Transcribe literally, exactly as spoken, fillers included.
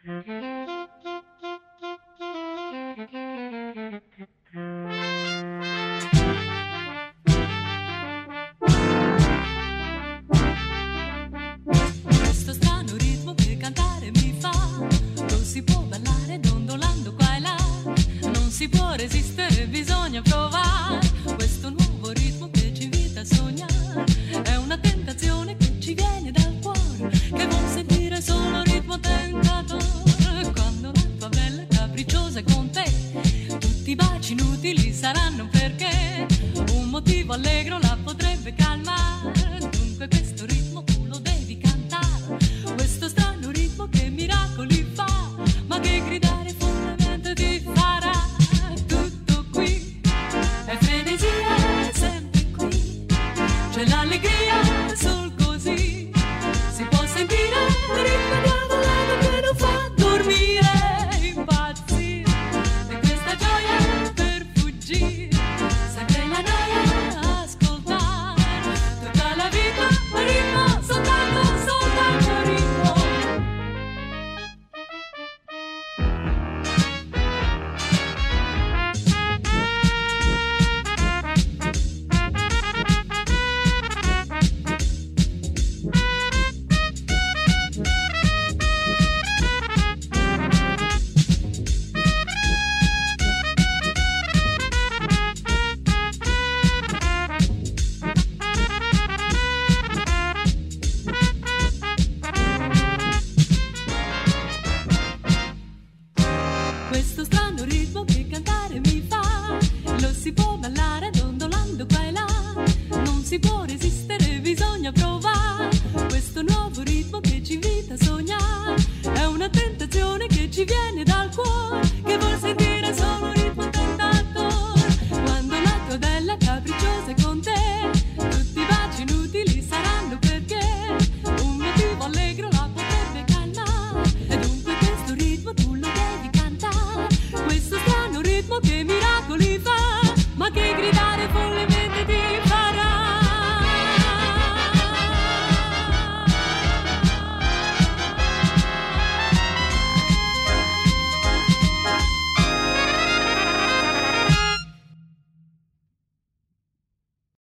Questo strano ritmo che cantare mi fa, non si può ballare dondolando qua e là, non si può resistere, bisogna provare. Questo nuovo ritmo che ci invita a sognare è una tentazione che ci viene dal cuore, che vuol sentire solo ritmo tentatore. Quando la tua bella capricciosa è con te, tutti i baci inutili saranno perché un motivo allegro la potrebbe calmare. Dunque questo ritmo tu lo devi cantare, questo strano ritmo che miracoli fa, ma che gridare follemente ti farà. Tutto qui è frenesia, è sempre qui, c'è l'allegria, sol così si può sentire il ritmo diavolato che non fa dormire, impazzire, e questa gioia per fuggire, sempre la noia, ascoltare tutta la vita, ritmo, soltanto, soltanto ritmo. Questo strano ritmo che cantare mi fa, lo si può ballare dondolando qua e là, non si può resistere, bisogna provare. Questo nuovo ritmo che ci invita a sognare è una tentazione che ci viene dal cuore, che vuol sentire solo ritmo tentatore. Quando la tua bella capricciosa è con te, tutti i baci inutili saranno perché un motivo allegro la potrebbe calmare. E dunque questo ritmo tu lo devi cantare, questo strano ritmo che miracoli